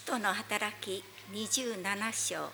徒の働き27章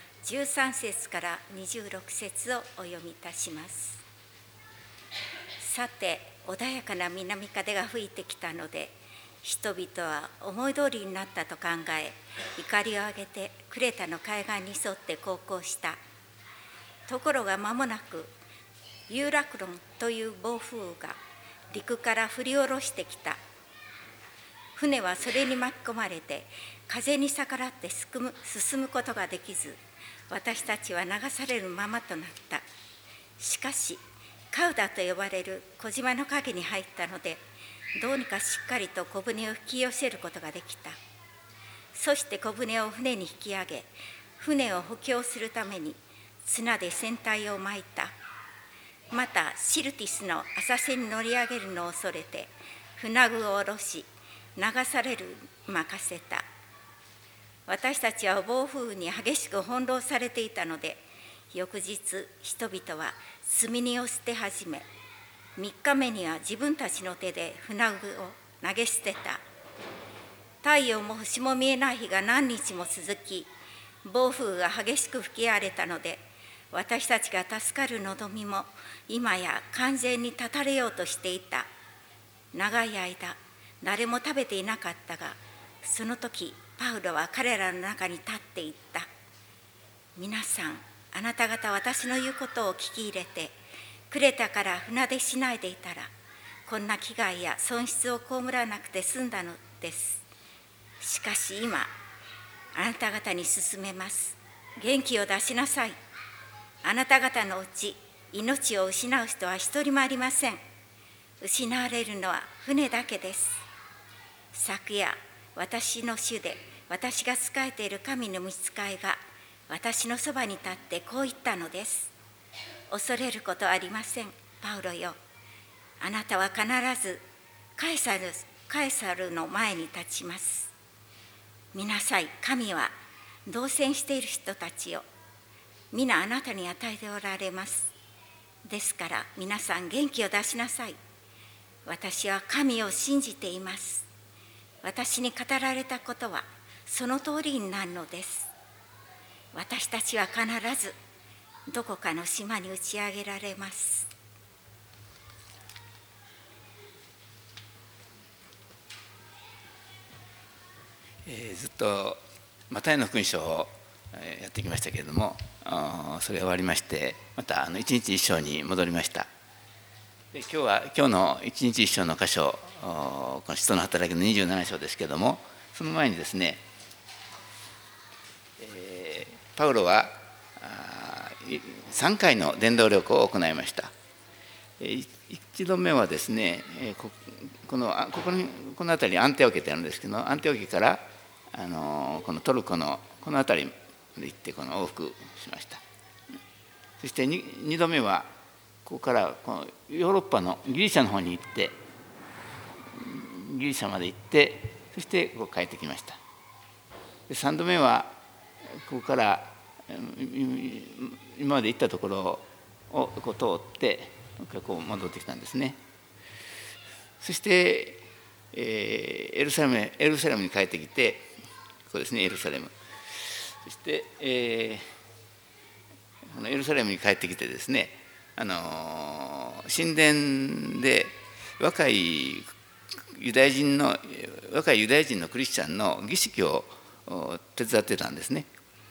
13節から26節をお読みいたします。さて、穏やかな南風が吹いてきたので、人々は思い通りになったと考え、怒りを上げてクレタの海岸に沿って航行した。ところが間もなくユーラクロンという暴風雨が陸から振り下ろしてきた。船はそれに巻き込まれて風に逆らって進むことができず、私たちは流されるままとなった。しかしカウダと呼ばれる小島の陰に入ったので、どうにかしっかりと小舟を引き寄せることができた。そして小舟を船に引き上げ、船を補強するために綱で船体を巻いた。またシルティスの浅瀬に乗り上げるのを恐れて船具を下ろし、流される任せた。私たちは暴風雨に激しく翻弄されていたので、翌日人々は積み荷を捨て始め、3日目には自分たちの手で船具を投げ捨てた。太陽も星も見えない日が何日も続き、暴風が激しく吹き荒れたので、私たちが助かる望みも今や完全に断たれようとしていた。長い間誰も食べていなかったが、その時パウロは彼らの中に立っていった。皆さん、あなた方私の言うことを聞き入れて、クレタから船出しないでいたら、こんな危害や損失を被らなくて済んだのです。しかし今、あなた方に勧めます。元気を出しなさい。あなた方のうち、命を失う人は一人もありません。失われるのは船だけです。昨夜、私の主で私が仕えている神の御使いが私のそばに立ってこう言ったのです。恐れることはありません、パウロよ。あなたは必ずカエサルの前に立ちます。見なさい、神は同船している人たちを皆あなたに与えておられます。ですから皆さん元気を出しなさい。私は神を信じています。私に語られたことはその通りになるのです。私たちは必ずどこかの島に打ち上げられます。 ずっとマタイの福音書をやってきましたけれども、それが終わりまして、また一日一章に戻りました。で今日の一日一章の箇所、この使徒の働きの27章ですけれども、その前にですね、パウロは3回の伝道旅行を行いました。1度目はですね、この辺りにアンテオケってあるんですけど、アンテオケからこのトルコのこの辺りまで行ってこの往復しました。そして2度目はここからこのヨーロッパのギリシャの方に行って、ギリシャまで行って、そしてこう帰ってきました。で3度目はここから今まで行ったところをこう通ってこう戻ってきたんですね。そしてエルサレムに帰ってきて、ここですね、エルサレム。そしてこのエルサレムに帰ってきてですね、神殿で若いユダヤ人のクリスチャンの儀式を手伝ってたんですね。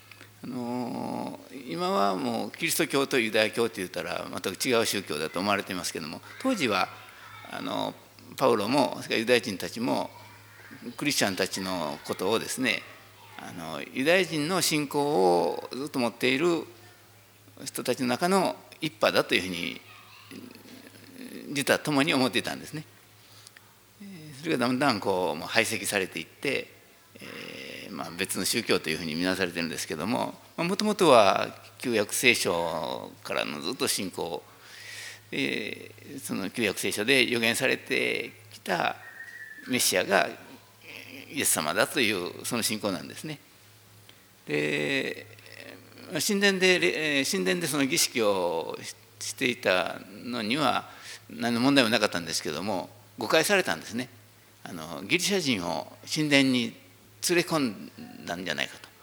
今はもうキリスト教とユダヤ教といったら全く違う宗教だと思われていますけれども、当時はパウロもそれからユダヤ人たちもクリスチャンたちのことをですね、ユダヤ人の信仰をずっと持っている人たちの中の一派だというふうに実は共に思っていたんですね。それがだんだんこう排斥されていって、別の宗教というふうに見なされているんですけども、もともとは旧約聖書からのずっと信仰、その旧約聖書で予言されてきたメシアがイエス様だというその信仰なんですね。で神殿でその儀式をしていたのには何の問題もなかったんですけども、誤解されたんですね。ギリシャ人を神殿に連れ込んだんじゃないかと。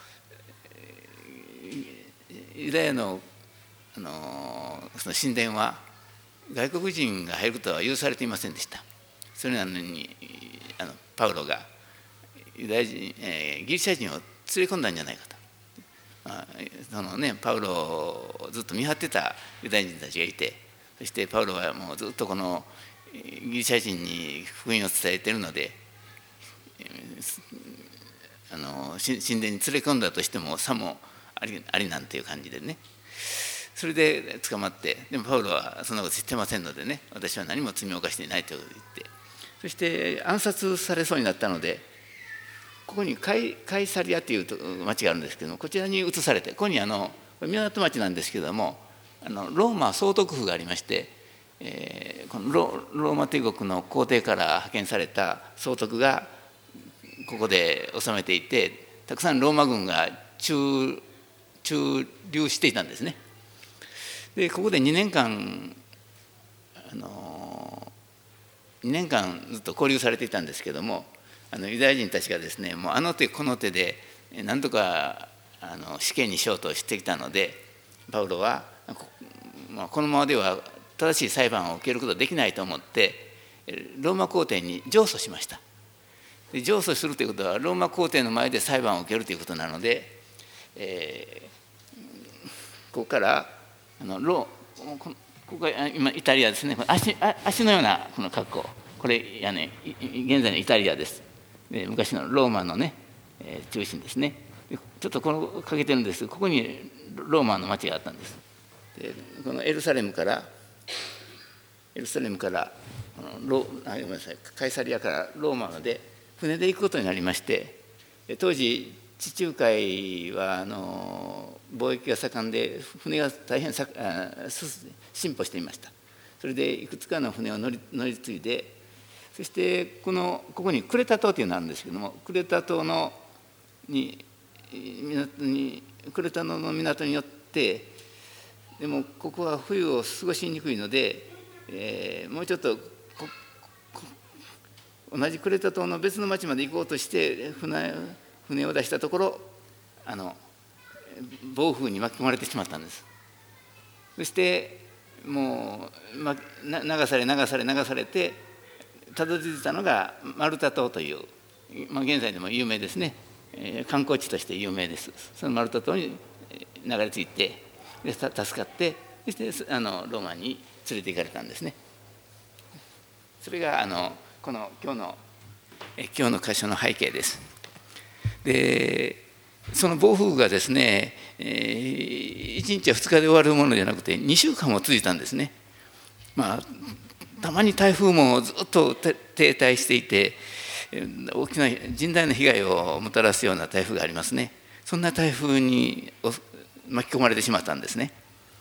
ユダヤの、その神殿は外国人が入ることは許されていませんでした。それなのにパウロがユダヤ人、ギリシャ人を連れ込んだんじゃないかと。そのね、パウロをずっと見張ってたユダヤ人たちがいて、そしてパウロはもうずっとこのギリシャ人に福音を伝えているので、神殿に連れ込んだとしてもさもありなんていう感じでね、それで捕まって、でもパウロはそんなこと知ってませんのでね、私は何も罪を犯していないと言って、そして暗殺されそうになったので、ここにカイサリアという町があるんですけども、こちらに移されて、ここに港町なんですけども、ローマ総督府がありまして、このローマ帝国の皇帝から派遣された総督がここで治めていて、たくさんローマ軍が駐留していたんですね。でここで2年間ずっと交流されていたんですけども、ユダヤ人たちがですね、もうあの手この手で何とか死刑にしようとしてきたので、パウロはこのままでは正しい裁判を受けることができないと思ってローマ皇帝に上訴しました。で上訴するということはローマ皇帝の前で裁判を受けるということなので、ここからここが今イタリアですね。足のようなこの格好、これ現在のイタリアです。で昔のローマのね、中心ですね。ちょっとこのかけてるんですけど、ここにローマの町があったんです。でこのエルサレムからごめんなさい、カイサリアからローマまで船で行くことになりまして、当時地中海は貿易が盛んで船が大変進歩していました。それでいくつかの船を乗り継いで、そしてここにクレタ島というのがあるんですけども、クレタ島の港によって、でもここは冬を過ごしにくいので、もうちょっと同じクレタ島の別の町まで行こうとして船を出したところ、暴風に巻き込まれてしまったんです。そしてもう流されてたどり着いたのがマルタ島という、現在でも有名ですね、観光地として有名です。そのマルタ島に流れ着いて、で助かって、そしてローマに連れて行かれたんですね。それがこの今日の箇所の背景です。でその暴風がですね、1日や2日で終わるものじゃなくて2週間も続いたんですね。たまに台風もずっと停滞していて、大きな甚大な被害をもたらすような台風がありますね。そんな台風に巻き込まれてしまったんですね。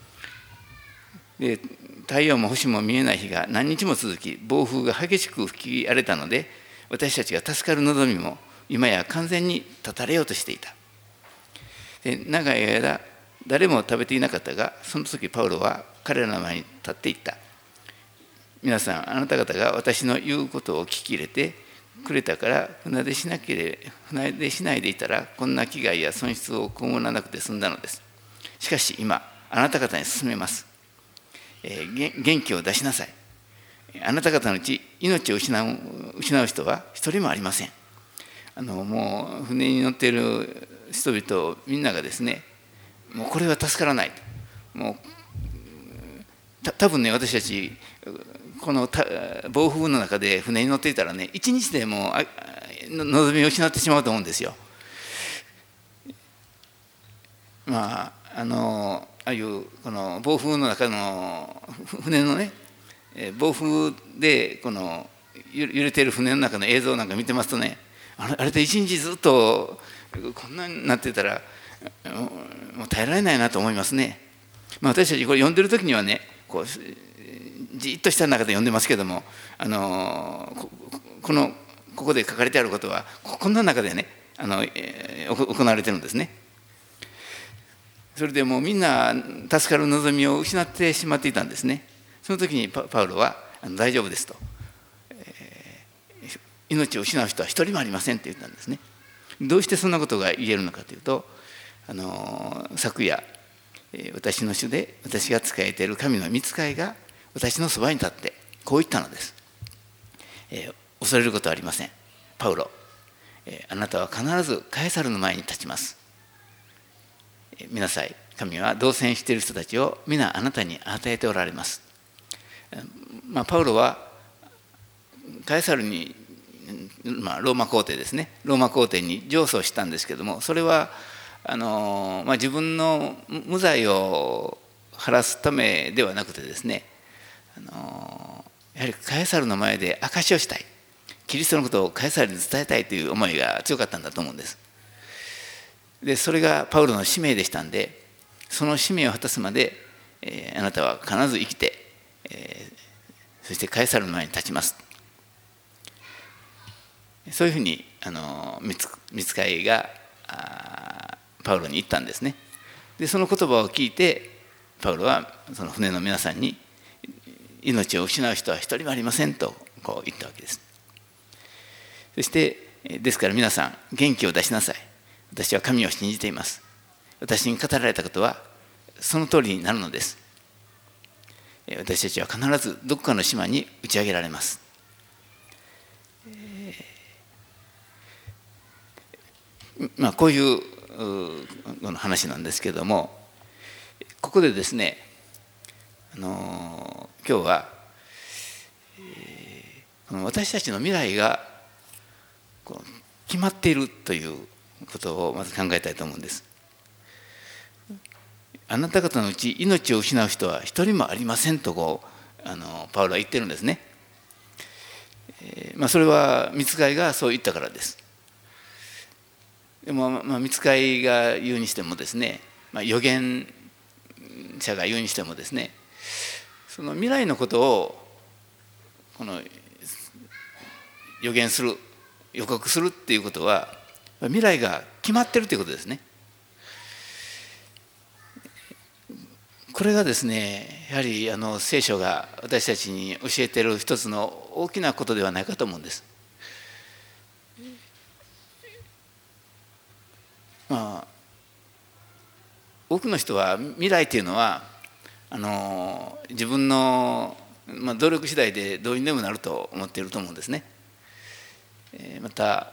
で太陽も星も見えない日が何日も続き、暴風が激しく吹き荒れたので、私たちが助かる望みも今や完全に断たれようとしていた。で長い間誰も食べていなかったが、その時パウロは彼らの前に立っていった。皆さん、あなた方が私の言うことを聞き入れてくれたから船出しないでいたら、こんな危害や損失を被らなくて済んだのです。しかし今あなた方に勧めます。元気を出しなさい。あなた方のうち命を失う人は一人もありません。もう船に乗っている人々みんながですね、もうこれは助からないと。もう多分ね、私たちこの暴風の中で船に乗っていたらね、一日でもう望みを失ってしまうと思うんですよ。ああいうこの暴風の中の船のね、暴風でこの揺れている船の中の映像なんか見てますとね、あれで一日ずっとこんなになってたらもう耐えられないなと思いますね。私たちこれ読んでる時にはね、こうじっとした中で読んでますけども、ここで書かれてあることはこんな中でね行われてるんですね。それでもうみんな助かる望みを失ってしまっていたんですね。その時にパウロは大丈夫ですと、命を失う人は一人もありませんって言ったんですね。 どうしてそんなことが言えるのかというと、昨夜私の主で私が仕えている神の御使いが私のそばに立ってこう言ったのです。恐れることはありません。パウロ、あなたは必ずカエサルの前に立ちます。見なさい、神は同棲している人たちを皆あなたに与えておられます。パウロはカエサルに、ローマ皇帝ですね、ローマ皇帝に上訴したんですけども、それは自分の無罪を晴らすためではなくてですね、やはりカエサルの前で証しをしたい、キリストのことをカエサルに伝えたいという思いが強かったんだと思うんです。でそれがパウロの使命でしたんで、その使命を果たすまで、あなたは必ず生きて、そしてカエサルの前に立ちます。そういうふうに御使いがパウロに言ったんですね。でその言葉を聞いてパウロはその船の皆さんに、命を失う人は一人もありませんとこう言ったわけです。そしてですから皆さん元気を出しなさい。私は神を信じています。私に語られたことはその通りになるのです。私たちは必ずどこかの島に打ち上げられます。こういう話なんですけれども、ここでですね、今日は、私たちの未来が決まっているということをまず考えたいと思うんです。あなた方のうち命を失う人は一人もありませんとパウロは言ってるんですね。それは御使いがそう言ったからです。でも御使いが言うにしてもですね、預言者が言うにしてもですね、その未来のことを予言する、予告するっていうことは未来が決まってるということですね。これがですね、やはり聖書が私たちに教えている一つの大きなことではないかと思うんです。多くの人は未来というのは自分の、努力次第でどうにでもなると思っていると思うんですね。また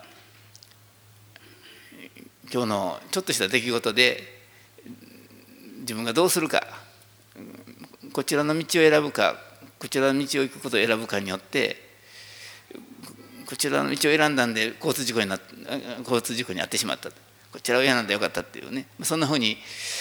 今日のちょっとした出来事で自分がどうするか、こちらの道を選ぶかこちらの道を行くことを選ぶかによって、こちらの道を選んだんで交通事故に遭ってしまった、こちらを選んでよかったっていうね、そんなふうに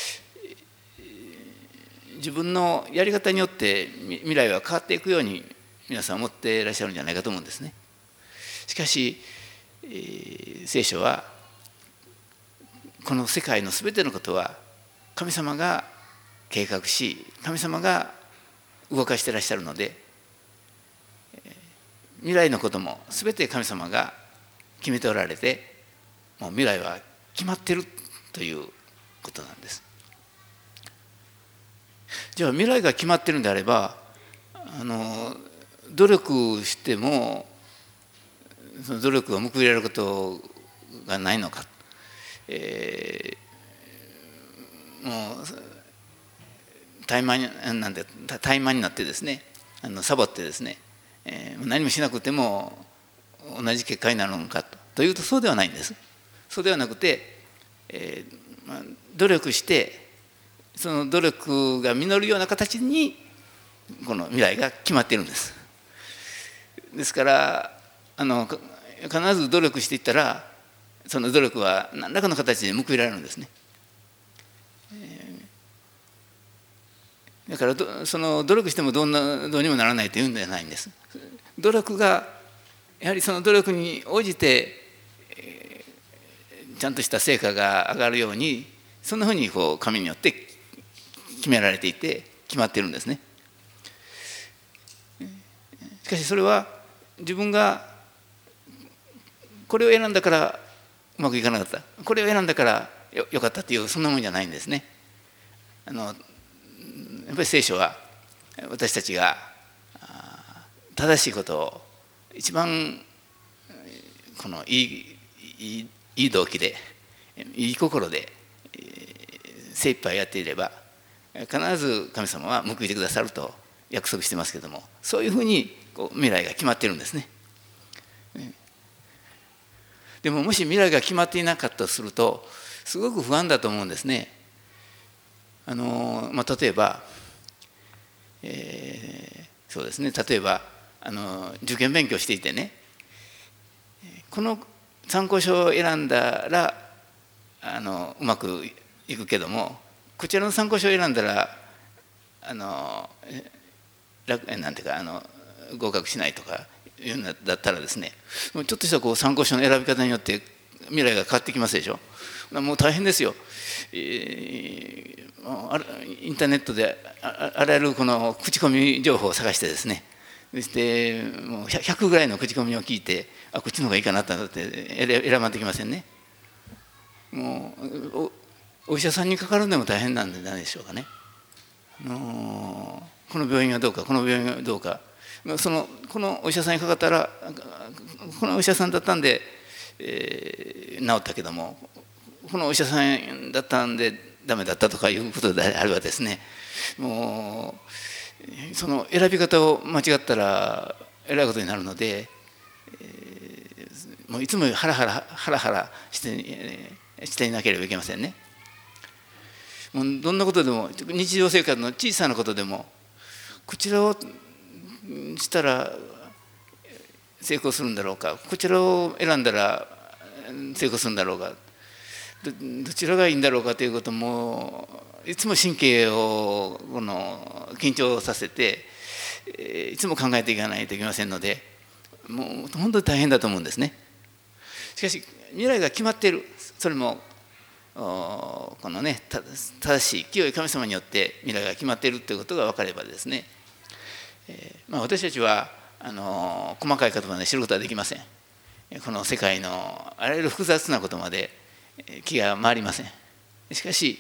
自分のやり方によって未来は変わっていくように皆さん思っていらっしゃるんじゃないかと思うんですね。しかし、聖書はこの世界のすべてのことは神様が計画し、神様が動かしていらっしゃるので、未来のこともすべて神様が決めておられて、もう未来は決まっているということなんです。じゃあ未来が決まっているんであれば、努力してもその努力が報いられることがないのか、もう怠慢になってですね、サボってですね、何もしなくても同じ結果になるのかというと、そうではないんです。そうではなくて、努力してその努力が実るような形にこの未来が決まっているんです。ですから必ず努力していったら、その努力は何らかの形で報いられるんですね。だからその努力してもどうにもならないというんではないんです。努力がやはりその努力に応じて、ちゃんとした成果が上がるように、そんなふうに神によって決められていて決まっているんですね。しかしそれは自分がこれを選んだからうまくいかなかった、これを選んだからよかったっていう、そんなもんじゃないんですね。やっぱり聖書は私たちが正しいことを一番いいいい動機でいい心で精一杯やっていれば必ず神様は報いてくださると約束してますけども、そういうふうに未来が決まっているんですね。でももし未来が決まっていなかったとするとすごく不安だと思うんですね。例えば、そうですね、例えば受験勉強していてね、この参考書を選んだらうまくいくけども、こちらの参考書を選んだらなんていうか合格しないとかいうのだったらですね、ちょっとした参考書の選び方によって未来が変わってきますでしょ。もう大変ですよ。インターネットであらゆるこの口コミ情報を探してですね、そしてもう100ぐらいの口コミを聞いて、こっちの方がいいかなと思って選ばんときませんね。もうお医者さんにかかるのも大変なんじゃないでしょうかね。この病院はどうか、この病院はどうか、このお医者さんにかかったらこのお医者さんだったんで、治ったけども、このお医者さんだったんでダメだったとかいうことであればですね、もうその選び方を間違ったらえらいことになるので、もういつもハラハラしていなければいけませんね。もうどんなことでも、日常生活の小さなことでも、こちらをしたら成功するんだろうか、こちらを選んだら成功するんだろうか、どちらがいいんだろうかということもいつも神経を緊張させていつも考えていかないといけませんので、もう本当に大変だと思うんですね。しかし未来が決まっている、それもこのね正しい清い神様によって未来が決まっているということが分かればですね、私たちは細かいことまで知ることはできません。この世界のあらゆる複雑なことまで気が回りません。しかし、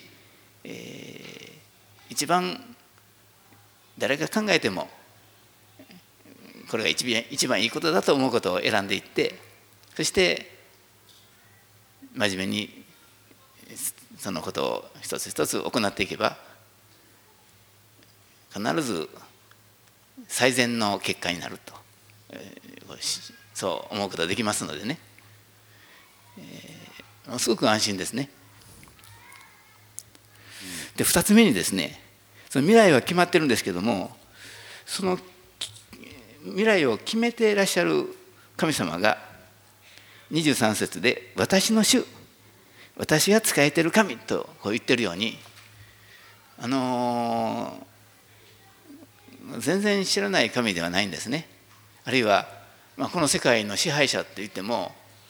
一番誰が考えてもこれが一番いいことだと思うことを選んでいって、そして真面目にそのことを一つ一つ行っていけば必ず最善の結果になると、そう思うことができますのでね、すごく安心ですね。で2つ目にですね、その未来は決まってるんですけども、その未来を決めていらっしゃる神様が23節で私の主、私が仕えている神とこう言ってるように、全然知らない神ではないんですね。あるいは、この世界の支配者って言っても、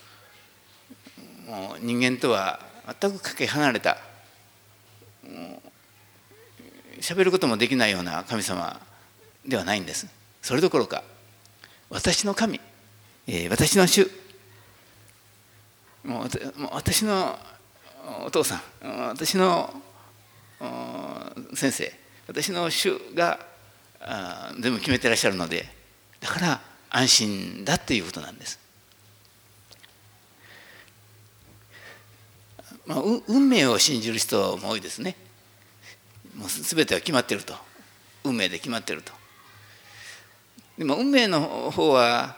もう人間とは全くかけ離れた、喋ることもできないような神様ではないんです。それどころか私の神、私の主、もう私のお父さん、私の先生、私の主が全部決めてらっしゃるので、だから安心だということなんです。運命を信じる人も多いですね。もう全ては決まっていると、運命で決まっていると。でも運命の方は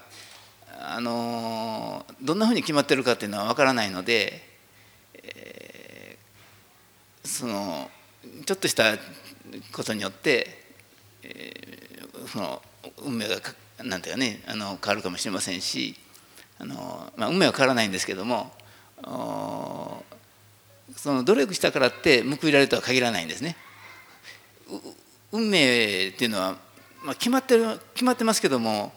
どんなふうに決まっているかっていうのは分からないので、そのちょっとしたことによって、その運命がなんていうかね変わるかもしれませんし、運命は変わらないんですけども、その努力したからって報いられるとは限らないんですね。運命っていうのは、決まってますけども、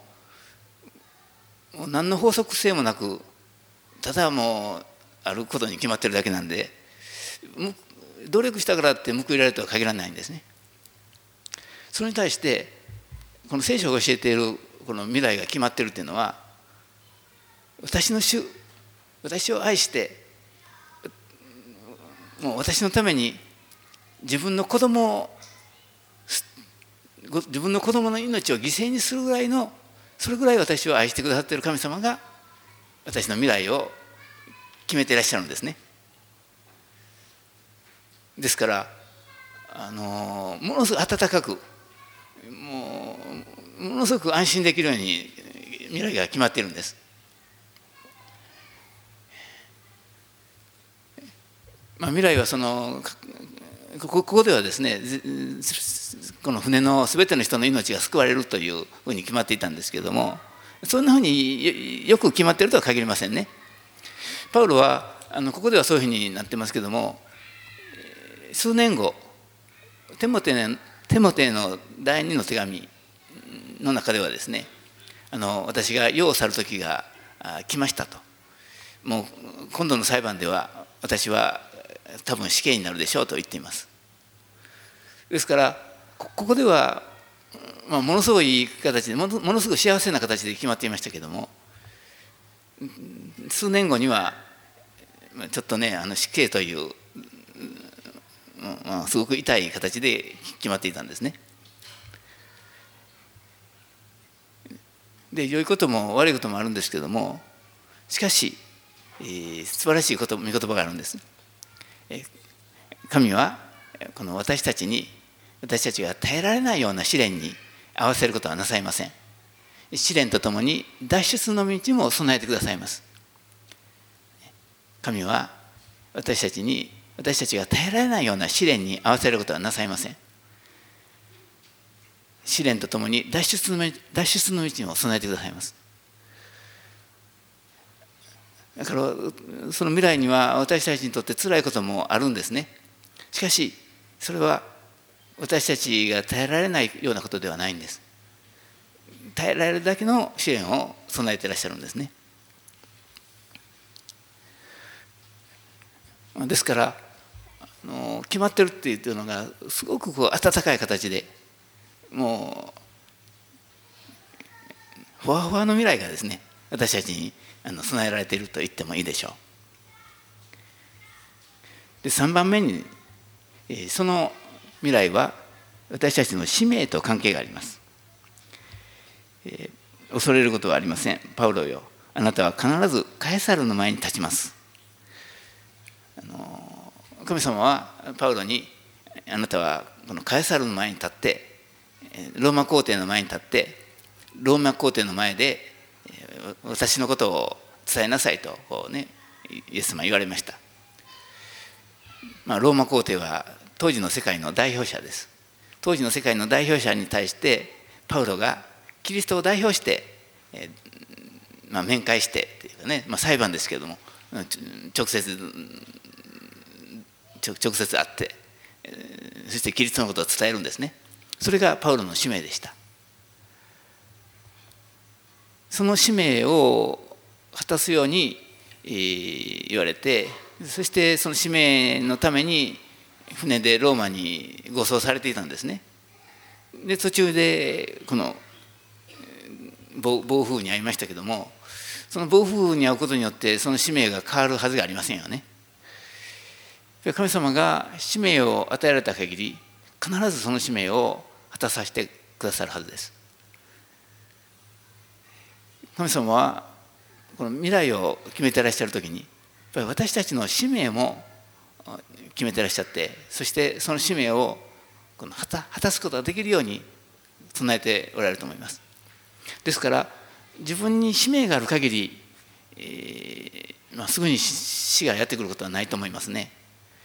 何の法則性もなく、ただもうあることに決まってるだけなんで、努力したからって報いられるとは限らないんですね。それに対してこの聖書が教えているこの未来が決まっているというのは、私の主、私を愛してもう私のために自分の子供の命を犠牲にするぐらいの、それぐらい私を愛してくださっている神様が私の未来を決めていらっしゃるんですね。ですからものすごく温かくものすごく安心できるように未来が決まっているんです。未来はここではですね、この船の全ての人の命が救われるというふうに決まっていたんですけれども、そんなふうによく決まっているとは限りませんね。パウロはここではそういうふうになってますけれども、数年後テモテへの第2の手紙の中ではですね、私が世を去る時が来ましたと、もう今度の裁判では私は多分死刑になるでしょうと言っています。ですからここでは、ものすごい形でものすごく幸せな形で決まっていましたけれども、数年後にはちょっとね死刑というすごく痛い形で決まっていたんですね。で良いことも悪いこともあるんですけれども、しかし、素晴らしい御言葉があるんです。神はこの私たちが耐えられないような試練に合わせることはなさいません。試練とともに脱出の道も備えてくださいます。神は私たちが耐えられないような試練に合わせることはなさいません。試練とともに脱出の道も備えてくださいます。だからその未来には私たちにとって辛いこともあるんですね。しかしそれは私たちが耐えられないようなことではないんです。耐えられるだけの試練を備えていらっしゃるんですね。ですから決まってるっていうのがすごく温かい形で、もうふわふわの未来がですね、私たちに備えられていると言ってもいいでしょう。で3番目に、その未来は私たちの使命と関係があります。恐れることはありません。パウロよ、あなたは必ずカエサルの前に立ちます。神様はパウロに、あなたはこのカエサルの前に立って、ローマ皇帝の前に立って、ローマ皇帝の前で私のことを伝えなさいとイエス様言われました。ローマ皇帝は当時の世界の代表者です。当時の世界の代表者に対してパウロがキリストを代表して、面会してっていうかね、裁判ですけれども直接会って、そしてキリストのことを伝えるんですね。それがパウロの使命でした。その使命を果たすように言われて、そしてその使命のために船でローマに護送されていたんですね。で途中でこの暴風に遭いましたけども、その暴風に遭うことによってその使命が変わるはずがありませんよね。神様が使命を与えられた限り、必ずその使命を果たさせてくださるはずです。神様はこの未来を決めていらっしゃるときに、やっぱり私たちの使命も決めていらっしゃって、そしてその使命を果たすことができるように備えておられると思います。ですから自分に使命がある限り、すぐに死がやってくることはないと思いますね。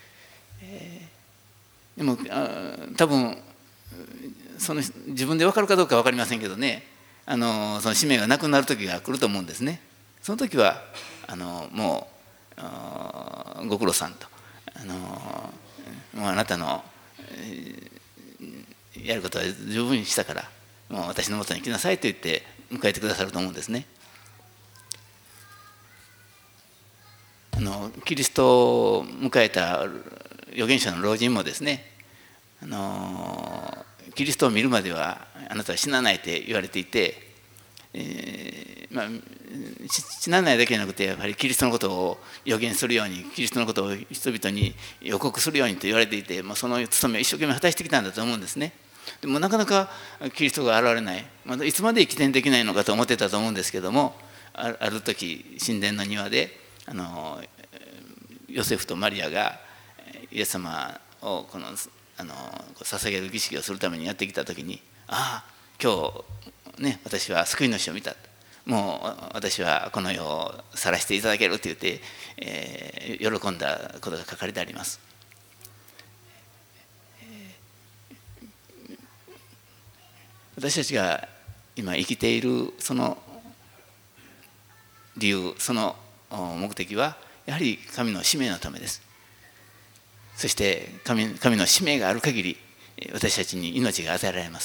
でも多分自分で分かるかどうか分かりませんけどね、その使命がなくなる時が来ると思うんですね。その時はもうご苦労さんと、もうあなたのやることは十分にしたから、もう私のもとに来なさいと言って迎えてくださると思うんですね。キリストを迎えた預言者の老人もですね、キリストを見るまではあなたは死なないと言われていて、死なないだけじゃなくて、やはりキリストのことを予言するように、キリストのことを人々に予告するようにと言われていて、その務めを一生懸命果たしてきたんだと思うんですね。でもなかなかキリストが現れない、いつまで起点できないのかと思ってたと思うんですけども、ある時神殿の庭でヨセフとマリアがイエス様を捧げる儀式をするためにやってきた時に、ああ今日ね私は救い主を見た、もう私はこの世を晒していただけると言って、喜んだことが書かれてあります。私たちが今生きているその理由、その目的はやはり神の使命のためです。そして神の使命がある限り私たちに命が与えられます。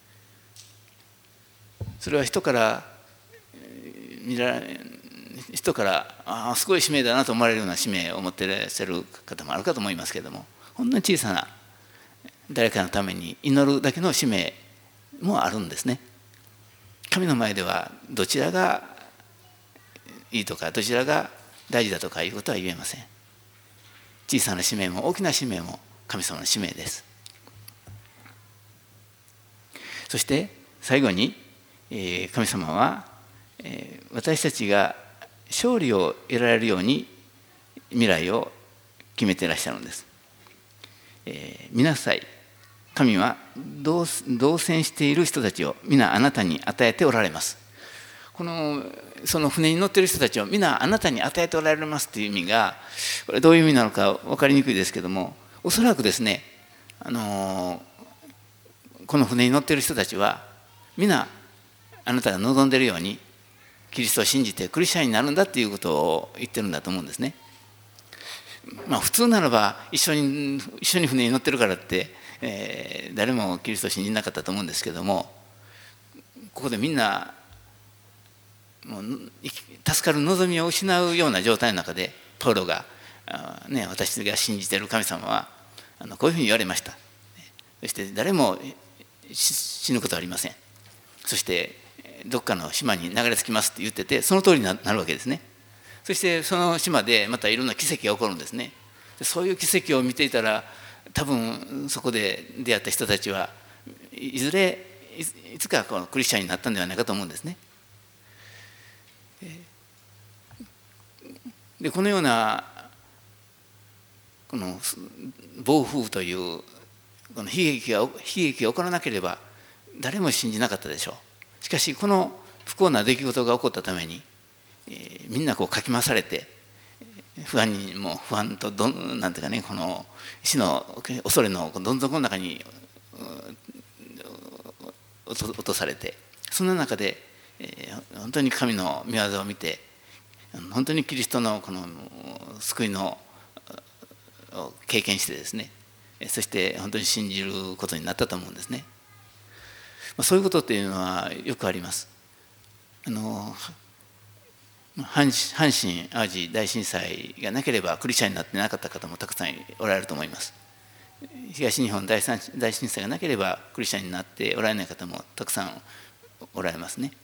それは人からすごい使命だなと思われるような使命を持っていらっしゃる方もあるかと思いますけれども、ほんの小さな誰かのために祈るだけの使命もあるんですね。神の前ではどちらがいいとかどちらが大事だとかいうことは言えません。小さな使命も大きな使命も神様の使命です。そして最後に神様は私たちが勝利を得られるように未来を決めていらっしゃるんです。見なさい、神は同船している人たちを皆あなたに与えておられます。その船に乗っている人たちを皆あなたに与えておられますという意味が、これどういう意味なのか分かりにくいですけども、おそらくですね、この船に乗っている人たちは皆あなたが望んでいるようにキリストを信じてクリスチャンになるんだっていうことを言ってるんだと思うんですね。普通ならば一緒に船に乗ってるからって、誰もキリストを信じなかったと思うんですけども、ここでみんなもう助かる望みを失うような状態の中でパウロが、私が信じている神様はこういうふうに言われました。そして誰も死ぬことはありません。そしてどっかの島に流れ着きますって言ってて、その通りになるわけですね。そしてその島でまたいろんな奇跡が起こるんですね。そういう奇跡を見ていたら、多分そこで出会った人たちはいつかこのクリスチャンになったんではないかと思うんですね。でこのようなこの暴風というこの悲劇が起こらなければ誰も信じなかったでしょう。しかしこの不幸な出来事が起こったために、みんなかき回されて不安となんていうかね、この死の恐れのどん底の中に落とされて、そんな中で、本当に神の御業を見て、本当にキリストのこの救いのを経験してですね、そして本当に信じることになったと思うんですね。そういうことっていうのはよくあります。阪神・淡路大震災がなければクリスチャンになってなかった方もたくさんおられると思います。東日本大震災がなければクリスチャンになっておられない方もたくさんおられますね。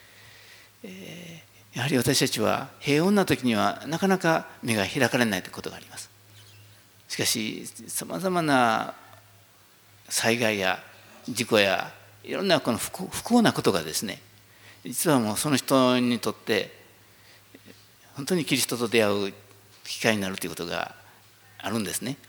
やはり私たちは平穏な時にはなかなか目が開かれないということがあります。しかしさまざまな災害や事故やいろんなこの不幸なことがですね、実はもうその人にとって本当にキリストと出会う機会になるということがあるんですね。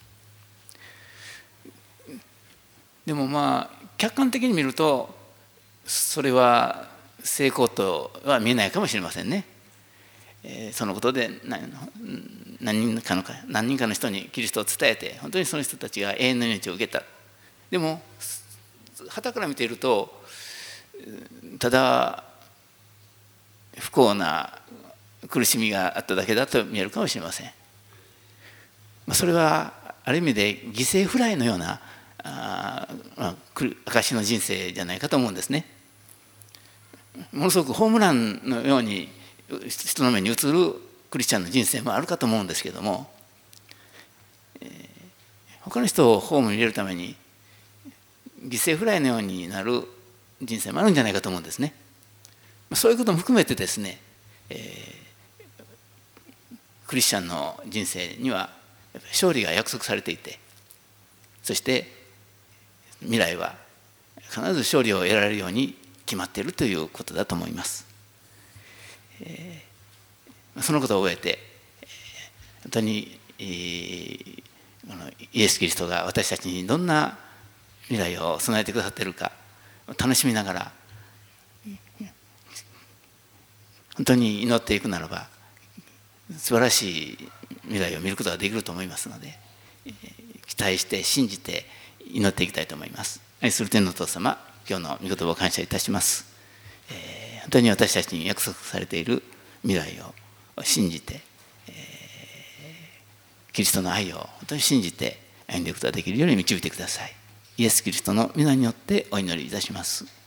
でも客観的に見るとそれは成功とは見えないかもしれませんね。そのことで何人かの人にキリストを伝えて本当にその人たちが永遠の命を受けた。でも傍から見ているとただ不幸な苦しみがあっただけだと見えるかもしれません。それはある意味で犠牲フライのような証の人生じゃないかと思うんですね。ものすごくホームランのように人の目に映るクリスチャンの人生もあるかと思うんですけども、他の人をホームに入れるために犠牲フライのようになる人生もあるんじゃないかと思うんですね。そういうことも含めてですね、クリスチャンの人生には勝利が約束されていて、そして未来は必ず勝利を得られるように決まっているということだと思います。そのことを覚えて本当に、イエス・キリストが私たちにどんな未来を備えてくださっているか楽しみながら本当に祈っていくならば素晴らしい未来を見ることができると思いますので、期待して信じて祈っていきたいと思います。愛する天のお父様、今日の御言葉を感謝いたします。本当に私たちに約束されている未来を信じて、キリストの愛を本当に信じて歩んでいくことができるように導いてください。イエス・キリストの皆によってお祈りいたします。